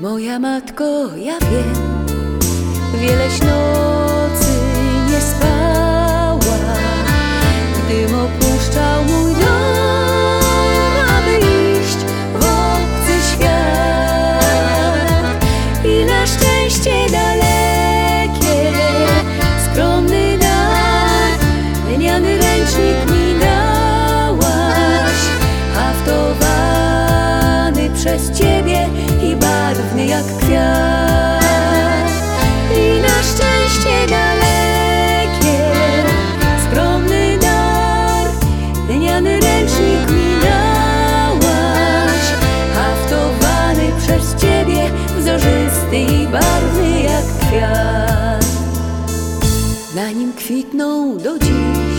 Moja matko, ja wiem, wieleś nocy nie spała, gdym opuszczał mój dom, aby iść w obcy świat. I na szczęście dalekie, skromny dar, lniany ręcznik mi dałaś, haftowany przez Ciebie i barwny jak kwiat. I na szczęście dalekie, skromny dar, lniany ręcznik mi dałaś, haftowany przez Ciebie, wzorzysty i barwny jak kwiat. Na nim kwitną do dziś